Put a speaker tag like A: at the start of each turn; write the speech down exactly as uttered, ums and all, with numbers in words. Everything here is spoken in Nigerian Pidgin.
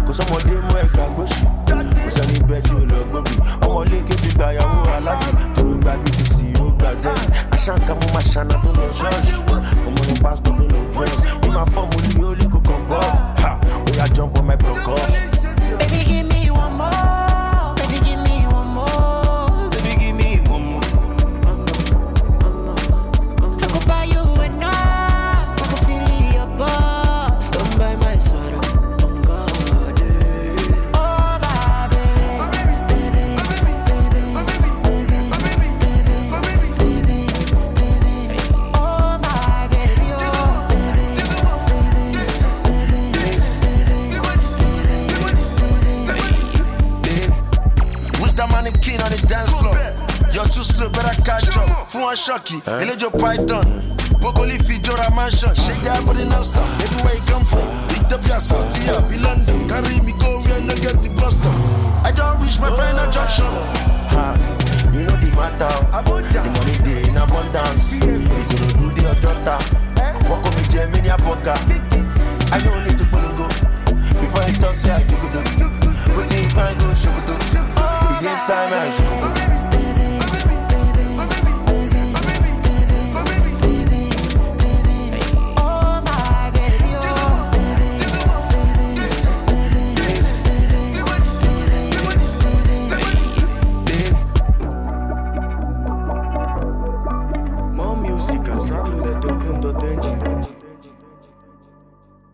A: Kò sọ́mọdé mú ẹ̀ka gbóṣù. Kò sẹ́ni bẹ́ẹ̀ tí ó lọ gbóbi. Ọmọ léèké ti gba ìyàwó alájì. Tòrò gba B T C ó gba Z. Aṣáǹkà mo máa ṣàna tó lọ ṣọ́ọ̀ṣì. Ọmọ ní pásítọ̀ tó lọ dress. Ní máa fọ́ọ̀mù ní ó lè kó kàn bọ́. Ha! Oya jump on my broadcast.
B: Baby, give me one more. Baby, give me one more. Baby, give me one more. I could buy you enough. I could feel your boss. Stand by my side. Oh God, eh. Oh my baby, baby, baby, baby, baby, baby, baby. Oh my baby, oh baby, baby, baby.
C: Who's that mannequin on the dance floor? You're too slow, better catch up. Fún wọn ṣọ́ọ̀kì, eléjò python. Bokoli fi jọra mansion. Shake that body non-stop. Baby, where you come from? Ethiopia, Saudi, be London. Carry me go where no get the bus stop. I don't reach my final junction.
A: Ha! You know the matter. The money dey in abundance. You could do the ojota. Walk on me, Gemini Apoka. I don't need to go. Before you talk, say I do good. But if I go, show good. It is time I show.
B: Oh my baby, oh
A: More music, I'm not the punto